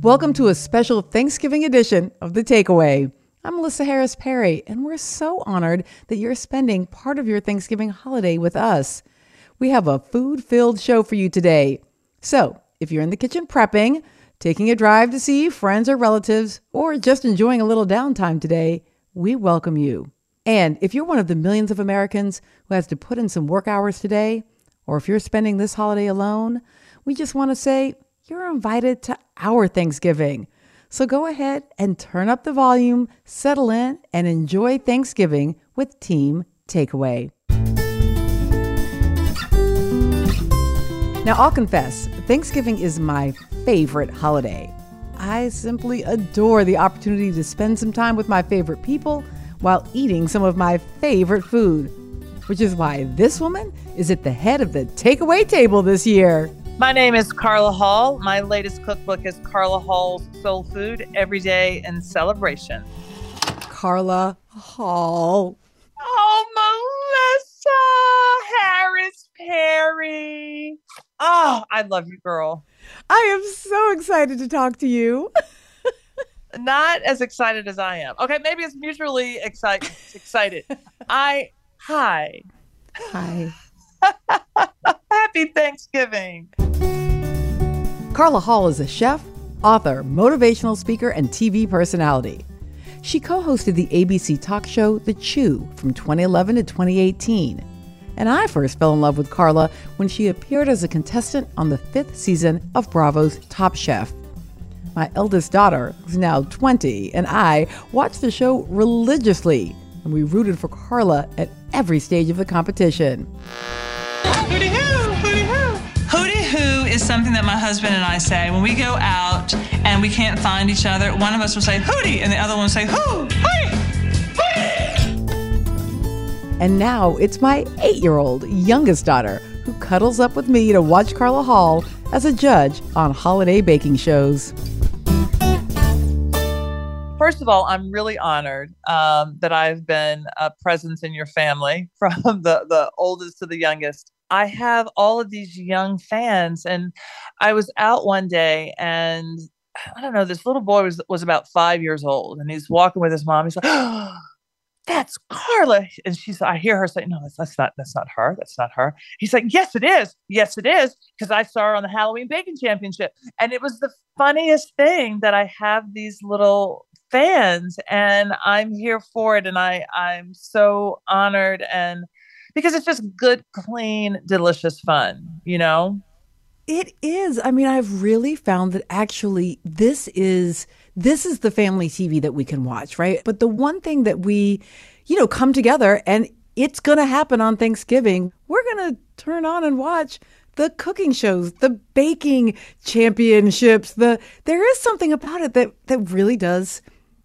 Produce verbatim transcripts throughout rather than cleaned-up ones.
Welcome to a special Thanksgiving edition of The Takeaway. I'm Melissa Harris Perry, and we're so honored that you're spending part of your Thanksgiving holiday with us. We have a food-filled show for you today. So, if you're in the kitchen prepping, taking a drive to see friends or relatives, or just enjoying a little downtime today, we welcome you. And if you're one of the millions of Americans who has to put in some work hours today, or if you're spending this holiday alone, we just want to say you're invited to our Thanksgiving. So go ahead and turn up the volume, settle in, and enjoy Thanksgiving with Team Takeaway. Now, I'll confess, Thanksgiving is my favorite holiday. I simply adore the opportunity to spend some time with my favorite people while eating some of my favorite food, which is why this woman is at the head of the takeaway table this year. My name is Carla Hall. My latest cookbook is Carla Hall's Soul Food, Every Day in Celebration. Carla Hall. Oh, Melissa Harris Perry. Oh, I love you, girl. I am so excited to talk to you. Not as excited as I am. Okay, maybe it's mutually excited. excited. I, hi. Hi. Happy Thanksgiving. Carla Hall is a chef, author, motivational speaker, and T V personality. She co-hosted the A B C talk show The Chew from twenty eleven to twenty eighteen. And I first fell in love with Carla when she appeared as a contestant on the fifth season of Bravo's Top Chef. My eldest daughter, who's now twenty, and I watched the show religiously, and we rooted for Carla at every stage of the competition. Hooty hoo, hooty hoo. Hooty hoo is something that my husband and I say when we go out and we can't find each other. One of us will say hooty and the other one will say hoo, hooty, hooty. And now it's my eight-year-old youngest daughter who cuddles up with me to watch Carla Hall as a judge on holiday baking shows. First of all, I'm really honored um, that I've been a presence in your family from the, the oldest to the youngest. I have all of these young fans, and I was out one day and I don't know, this little boy was, was about five years old, and he's walking with his mom. He's like, oh, that's Carla. And she's, I hear her say, no, that's, that's not, that's not her. That's not her. He's like, yes, it is. Yes, it is. Because I saw her on the Halloween Baking Championship. And it was the funniest thing that I have these little fans and I'm here for it. And I, I'm so honored, and because it's just good, clean, delicious fun, you know? It is. I mean, I've really found that actually this is this is the family T V that we can watch, right? But the one thing that we, you know, come together, and it's going to happen on Thanksgiving, we're going to turn on and watch the cooking shows, the baking championships. The there is something about it that that really does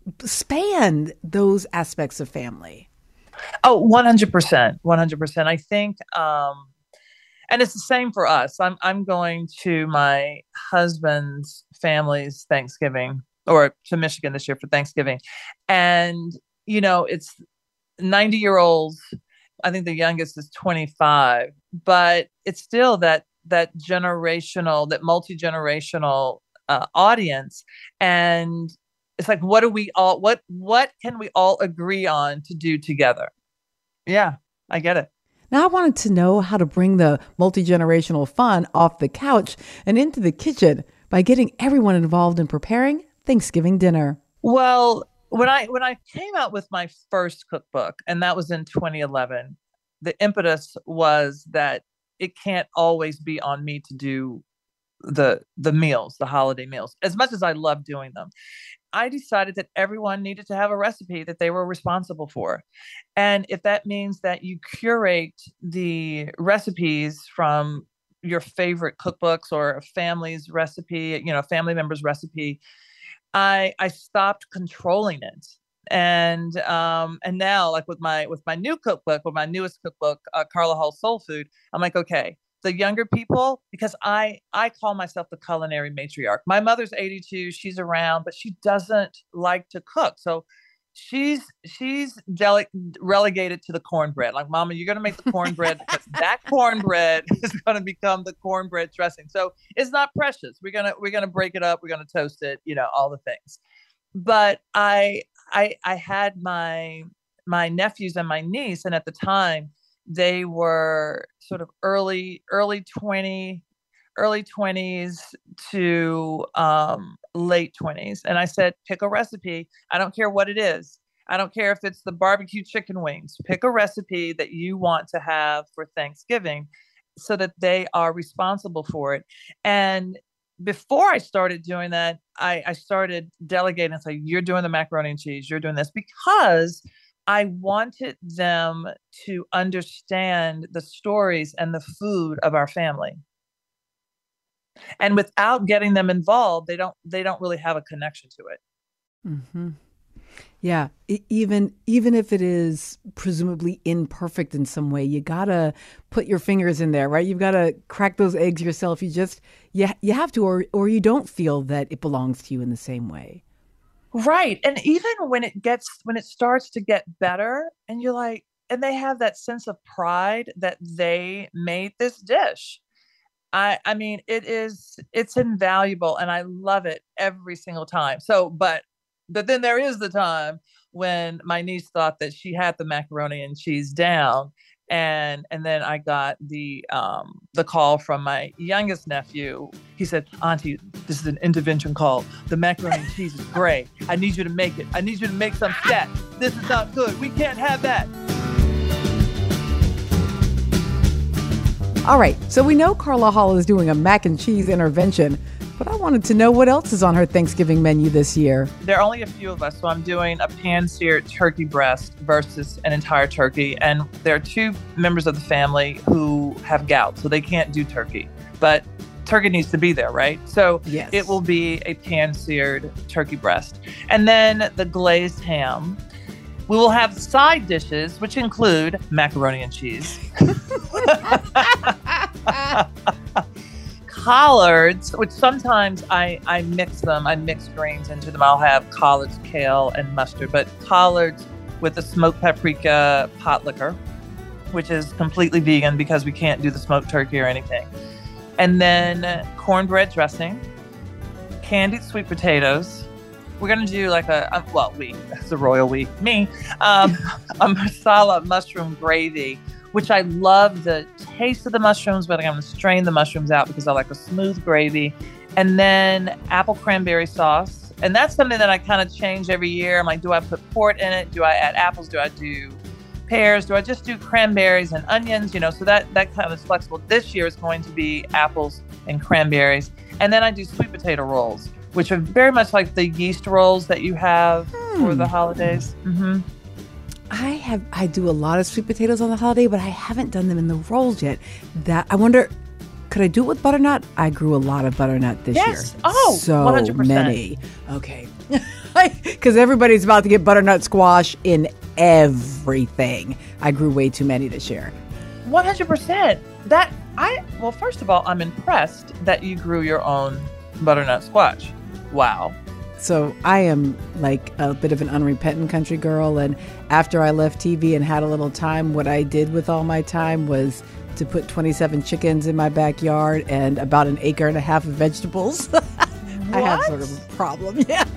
span those aspects of family. Oh, one hundred percent. one hundred percent. I think, um, and it's the same for us. I'm, I'm going to my husband's family's Thanksgiving, or to Michigan this year for Thanksgiving. And, you know, it's ninety year olds. I think the youngest is twenty-five, but it's still that, that generational, that multi-generational uh, audience. And it's like, what do we all, what, what can we all agree on to do together? Yeah, I get it. Now, I wanted to know how to bring the multi-generational fun off the couch and into the kitchen by getting everyone involved in preparing Thanksgiving dinner. Well, when I, when I came out with my first cookbook, and that was in twenty eleven, the impetus was that it can't always be on me to do the, the meals, the holiday meals, as much as I love doing them. I decided that everyone needed to have a recipe that they were responsible for. And if that means that you curate the recipes from your favorite cookbooks or a family's recipe, you know, family member's recipe, I, I stopped controlling it. And, um, and now, like with my, with my new cookbook, with my newest cookbook, uh, Carla Hall Soul Food, I'm like, okay, the younger people, because I, I call myself the culinary matriarch. My mother's eighty-two, she's around, but she doesn't like to cook. So she's she's dele- relegated to the cornbread. Like, Mama, you're going to make the cornbread because that cornbread is going to become the cornbread dressing. So it's not precious. We're gonna we're gonna break it up. We're gonna toast it. You know, all the things. But I I I had my my nephews and my niece, and at the time they were sort of early early twenty early twenties to um, late twenties. And I said, pick a recipe. I don't care what it is. I don't care if it's the barbecue chicken wings. Pick a recipe that you want to have for Thanksgiving so that they are responsible for it. And before I started doing that, I, I started delegating and say, you're doing the macaroni and cheese, you're doing this, because I wanted them to understand the stories and the food of our family. And without getting them involved, they don't they don't really have a connection to it. Mm-hmm. Yeah, e- even even if it is presumably imperfect in some way, you gotta put your fingers in there, right? You've got to crack those eggs yourself. You just you you have to, or or you don't feel that it belongs to you in the same way. Right, and even when it gets when it starts to get better, and you're like, and they have that sense of pride that they made this dish. I, I mean, it is, it's invaluable, and I love it every single time. So, but, but then there is the time when my niece thought that she had the macaroni and cheese down. And, and then I got the, um, the call from my youngest nephew. He said, Auntie, this is an intervention call. The macaroni and cheese is great. I need you to make it. I need you to make some stats. This is not good. We can't have that. All right, so we know Carla Hall is doing a mac and cheese intervention, but I wanted to know what else is on her Thanksgiving menu this year. There are only a few of us, so I'm doing a pan-seared turkey breast versus an entire turkey. And there are two members of the family who have gout, so they can't do turkey. But turkey needs to be there, right? So yes. It will be a pan-seared turkey breast. And then the glazed ham. We will have side dishes, which include macaroni and cheese, collards, which sometimes I, I mix them. I mix greens into them. I'll have collards, kale, and mustard, but collards with a smoked paprika pot liquor, which is completely vegan because we can't do the smoked turkey or anything. And then cornbread dressing, candied sweet potatoes. We're going to do like a, um, well, we, it's a royal we, me, um, a masala mushroom gravy, which I love the taste of the mushrooms, but I'm going to strain the mushrooms out because I like a smooth gravy. And then apple cranberry sauce. And that's something that I kind of change every year. I'm like, do I put port in it? Do I add apples? Do I do pears? Do I just do cranberries and onions? You know, so that, that kind of is flexible. This year is going to be apples and cranberries. And then I do sweet potato rolls, which are very much like the yeast rolls that you have hmm. for the holidays. Mm-hmm. I have, I do a lot of sweet potatoes on the holiday, but I haven't done them in the rolls yet. That I wonder, could I do it with butternut? I grew a lot of butternut this yes. year. Oh, so one hundred percent. Many. Okay. Because everybody's about to get butternut squash in everything. I grew way too many this year. one hundred percent. That, I, well, first of all, I'm impressed that you grew your own butternut squash. Wow. So I am like a bit of an unrepentant country girl. And after I left T V and had a little time, what I did with all my time was to put twenty-seven chickens in my backyard and about an acre and a half of vegetables. I have sort of a problem. Yeah.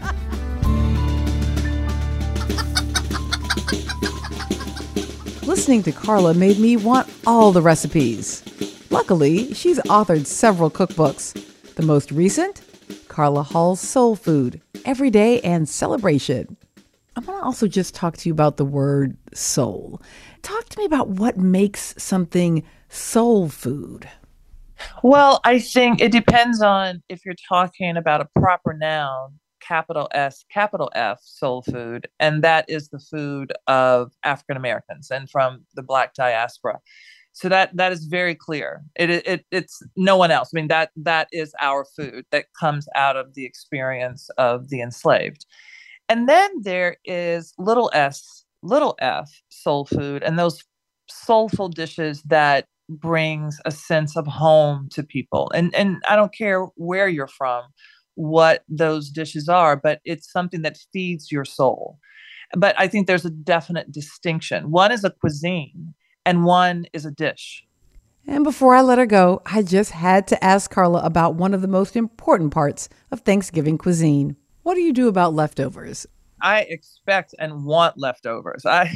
Listening to Carla made me want all the recipes. Luckily, she's authored several cookbooks. The most recent, Carla Hall's Soul Food, Everyday and Celebration. I want to also just talk to you about the word soul. Talk to me about what makes something soul food. Well, I think it depends on if you're talking about a proper noun, capital S, capital F, soul food, and that is the food of African Americans and from the Black diaspora. So that that is very clear. It, it it's no one else. I mean, that that is our food that comes out of the experience of the enslaved. And then there is little s, little f, soul food, and those soulful dishes that brings a sense of home to people. And and I don't care where you're from, what those dishes are, but it's something that feeds your soul. But I think there's a definite distinction. One is a cuisine and one is a dish. And before I let her go, I just had to ask Carla about one of the most important parts of Thanksgiving cuisine. What do you do about leftovers? I expect and want leftovers. I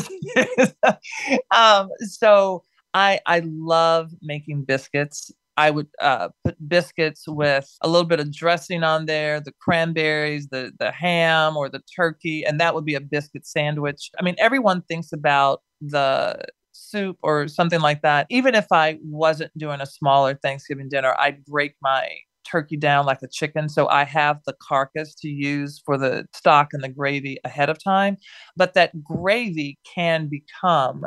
um, so I I love making biscuits. I would uh, put biscuits with a little bit of dressing on there, the cranberries, the the ham or the turkey, and that would be a biscuit sandwich. I mean, everyone thinks about the soup or something like that. Even if I wasn't doing a smaller Thanksgiving dinner, I'd break my turkey down like a chicken. So I have the carcass to use for the stock and the gravy ahead of time. But that gravy can become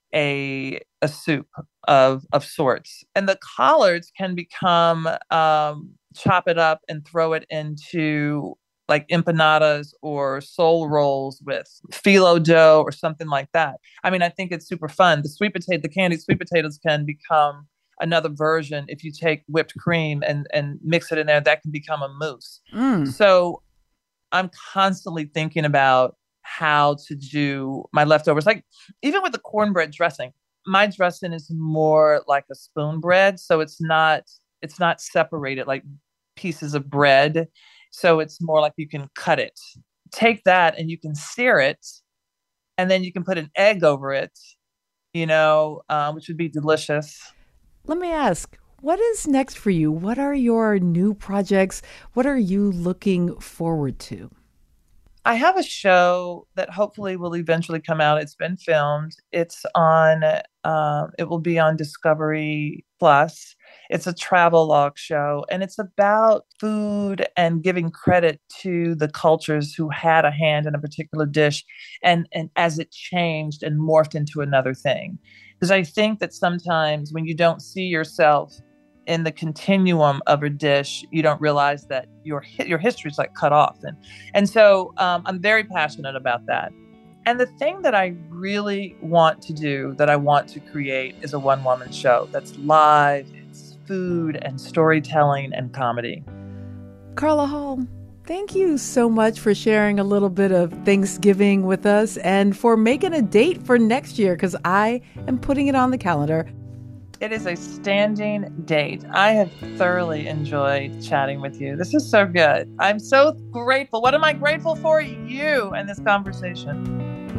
a a soup of of sorts. And the collards can become um, chop it up and throw it into like empanadas or soul rolls with phyllo dough or something like that. I mean, I think it's super fun. The sweet potato, the candied sweet potatoes can become another version. If you take whipped cream and, and mix it in there, that can become a mousse. Mm. So I'm constantly thinking about how to do my leftovers. Like even with the cornbread dressing, my dressing is more like a spoon bread. So it's not, it's not separated like pieces of bread. So it's more like you can cut it, take that and you can sear it. And then you can put an egg over it, you know, uh, which would be delicious. Let me ask, what is next for you? What are your new projects? What are you looking forward to? I have a show that hopefully will eventually come out. It's been filmed. It's on, um, it will be on Discovery Plus. It's a travel log show, and it's about food and giving credit to the cultures who had a hand in a particular dish, and, and as it changed and morphed into another thing. Because I think that sometimes when you don't see yourself in the continuum of a dish, you don't realize that your your history is like cut off. And, and so um, I'm very passionate about that. And the thing that I really want to do, that I want to create, is a one-woman show that's live, it's food and storytelling and comedy. Carla Hall, thank you so much for sharing a little bit of Thanksgiving with us and for making a date for next year, because I am putting it on the calendar. It is a standing date. I have thoroughly enjoyed chatting with you. This is so good. I'm so grateful. What am I grateful for? You and this conversation.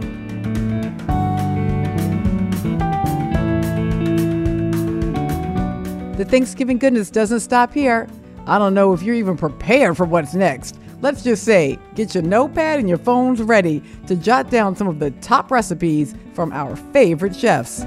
The Thanksgiving goodness doesn't stop here. I don't know if you're even prepared for what's next. Let's just say, get your notepad and your phones ready to jot down some of the top recipes from our favorite chefs.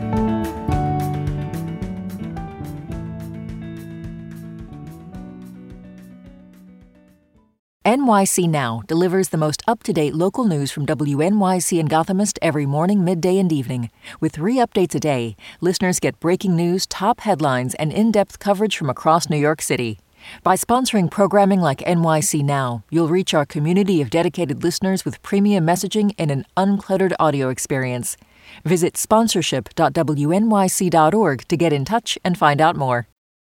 N Y C Now delivers the most up-to-date local news from W N Y C and Gothamist every morning, midday, and evening. With three updates a day, listeners get breaking news, top headlines, and in-depth coverage from across New York City. By sponsoring programming like N Y C Now, you'll reach our community of dedicated listeners with premium messaging and an uncluttered audio experience. Visit sponsorship dot W N Y C dot org to get in touch and find out more.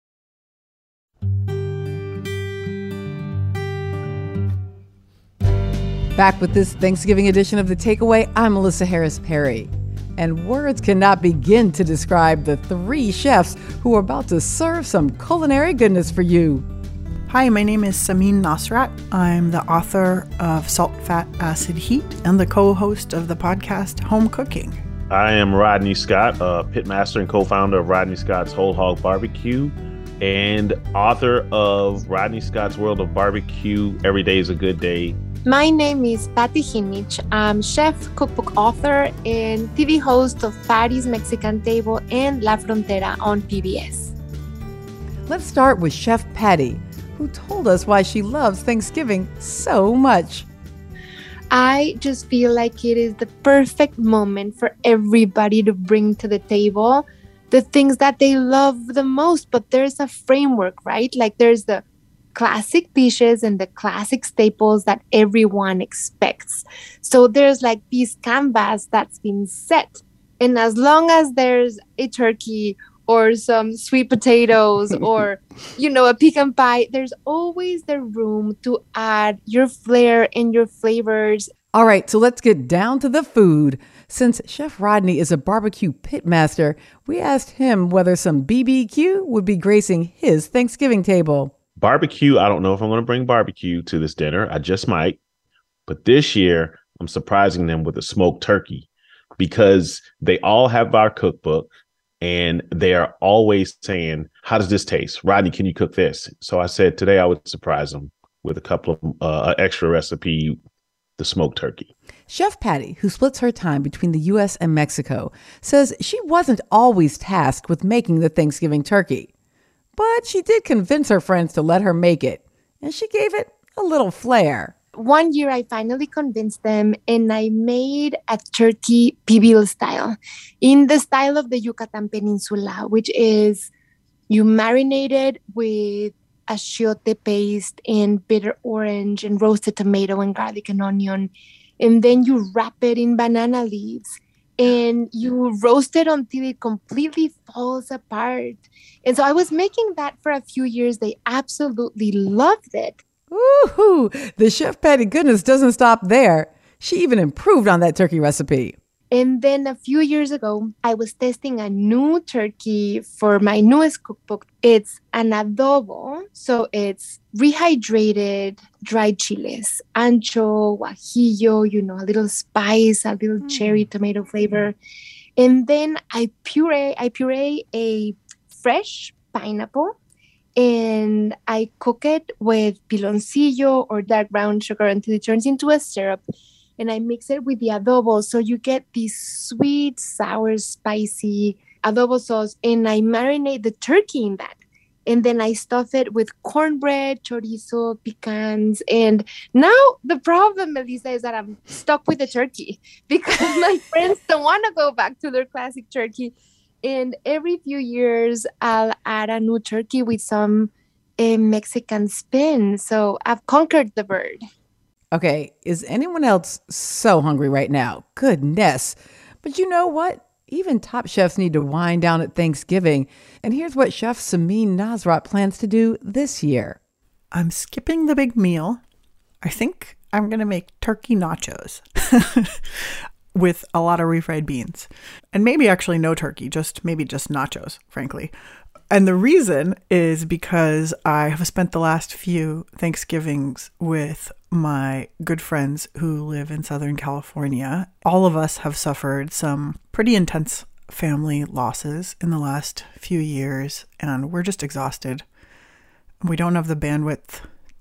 Back with this Thanksgiving edition of The Takeaway, I'm Melissa Harris Perry. And words cannot begin to describe the three chefs who are about to serve some culinary goodness for you. Hi, my name is Samin Nosrat. I'm the author of Salt, Fat, Acid, Heat and the co-host of the podcast Home Cooking. I am Rodney Scott, a pitmaster and co-founder of Rodney Scott's Whole Hog Barbecue and author of Rodney Scott's World of Barbecue, Every Day is a Good Day. My name is Patty Hinich. I'm chef, cookbook author, and T V host of Patty's Mexican Table and La Frontera on P B S. Let's start with Chef Patty, who told us why she loves Thanksgiving so much. I just feel like it is the perfect moment for everybody to bring to the table the things that they love the most, but there's a framework, right? Like there's the classic dishes and the classic staples that everyone expects. So there's like this canvas that's been set. And as long as there's a turkey or some sweet potatoes or, you know, a pecan pie, there's always the room to add your flair and your flavors. All right, so let's get down to the food. Since Chef Rodney is a barbecue pitmaster, we asked him whether some B B Q would be gracing his Thanksgiving table. Barbecue, I don't know if I'm going to bring barbecue to this dinner. I just might. But this year, I'm surprising them with a smoked turkey because they all have our cookbook and they are always saying, how does this taste? Rodney, can you cook this? So I said today I would surprise them with a couple of uh, extra recipe, the smoked turkey. Chef Patty, who splits her time between the U S and Mexico, says she wasn't always tasked with making the Thanksgiving turkey. But she did convince her friends to let her make it, and she gave it a little flair. One year, I finally convinced them, and I made a turkey pibil style, in the style of the Yucatan Peninsula, which is you marinate it with achiote paste and bitter orange and roasted tomato and garlic and onion, and then you wrap it in banana leaves. And you roast it until it completely falls apart. And so I was making that for a few years. They absolutely loved it. Ooh, the Chef Patty goodness doesn't stop there. She even improved on that turkey recipe. And then a few years ago, I was testing a new turkey for my newest cookbook. It's an adobo. So it's rehydrated dried chiles, ancho, guajillo, you know, a little spice, a little mm. cherry tomato flavor. And then I puree, I puree a fresh pineapple and I cook it with piloncillo or dark brown sugar until it turns into a syrup. And I mix it with the adobo. So you get this sweet, sour, spicy adobo sauce. And I marinate the turkey in that. And then I stuff it with cornbread, chorizo, pecans. And now the problem, Melissa, is that I'm stuck with the turkey because my friends don't want to go back to their classic turkey. And every few years, I'll add a new turkey with some uh, Mexican spin. So I've conquered the bird. Okay, is anyone else so hungry right now? Goodness. But you know what? Even top chefs need to wind down at Thanksgiving. And here's what Chef Samin Nosrat plans to do this year. I'm skipping the big meal. I think I'm going to make turkey nachos with a lot of refried beans. And maybe actually no turkey, just maybe just nachos, frankly. And the reason is because I have spent the last few Thanksgivings with my good friends who live in Southern California. All of us have suffered some pretty intense family losses in the last few years, and we're just exhausted. We don't have the bandwidth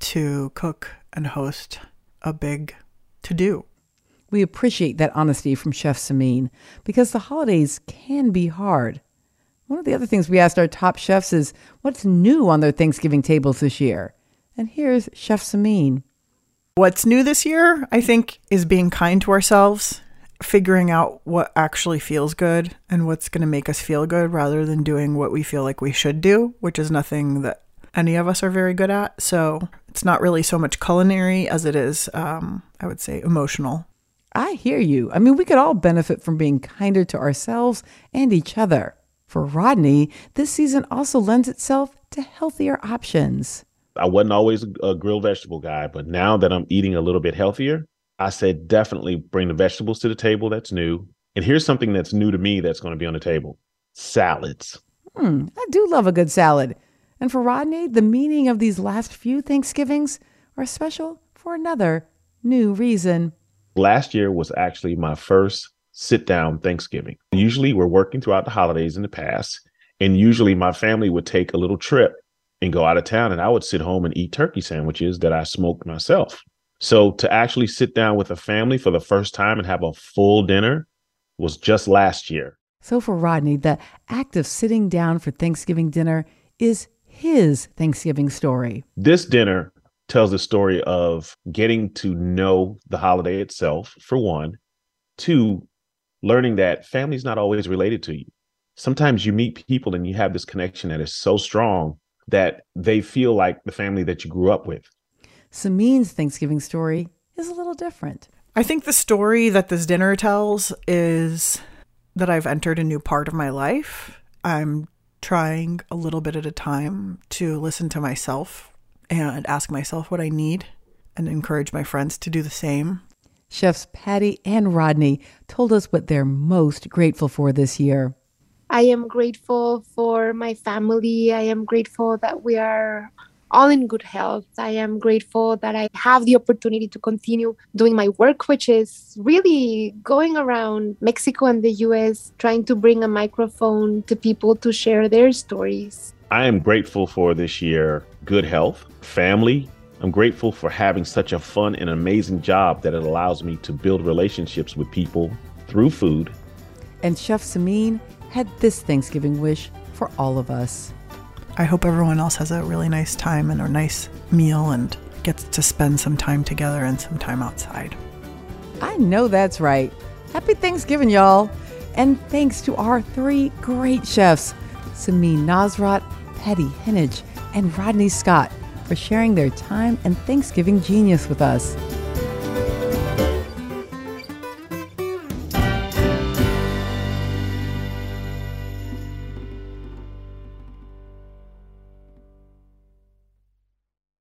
to cook and host a big to-do. We appreciate that honesty from Chef Samin because the holidays can be hard. One of the other things we asked our top chefs is what's new on their Thanksgiving tables this year. And here's Chef Samin. What's new this year, I think, is being kind to ourselves, figuring out what actually feels good and what's going to make us feel good rather than doing what we feel like we should do, which is nothing that any of us are very good at. So it's not really so much culinary as it is, um, I would say, emotional. I hear you. I mean, we could all benefit from being kinder to ourselves and each other. For Rodney, this season also lends itself to healthier options. I wasn't always a grilled vegetable guy, but now that I'm eating a little bit healthier, I said definitely bring the vegetables to the table. That's new. And here's something that's new to me that's going to be on the table. Salads. Hmm, I do love a good salad. And for Rodney, the meaning of these last few Thanksgivings are special for another new reason. Last year was actually my first sit-down Thanksgiving. Usually we're working throughout the holidays in the past, and usually my family would take a little trip and go out of town, and I would sit home and eat turkey sandwiches that I smoked myself. So to actually sit down with a family for the first time and have a full dinner was just last year. So for Rodney, the act of sitting down for Thanksgiving dinner is his Thanksgiving story. This dinner tells the story of getting to know the holiday itself, for one. Two, learning that family's not always related to you. Sometimes you meet people and you have this connection that is so strong that they feel like the family that you grew up with. Samin's Thanksgiving story is a little different. I think the story that this dinner tells is that I've entered a new part of my life. I'm trying a little bit at a time to listen to myself and ask myself what I need and encourage my friends to do the same. Chefs Patty and Rodney told us what they're most grateful for this year. I am grateful for my family. I am grateful that we are all in good health. I am grateful that I have the opportunity to continue doing my work, which is really going around Mexico and the U S, trying to bring a microphone to people to share their stories. I am grateful for this year, good health, family. I'm grateful for having such a fun and amazing job that it allows me to build relationships with people through food. And Chef Samin had this Thanksgiving wish for all of us. I hope everyone else has a really nice time and a nice meal and gets to spend some time together and some time outside. I know that's right. Happy Thanksgiving, y'all. And thanks to our three great chefs, Samin Nosrat, Patty Henage, and Rodney Scott, for sharing their time and Thanksgiving genius with us.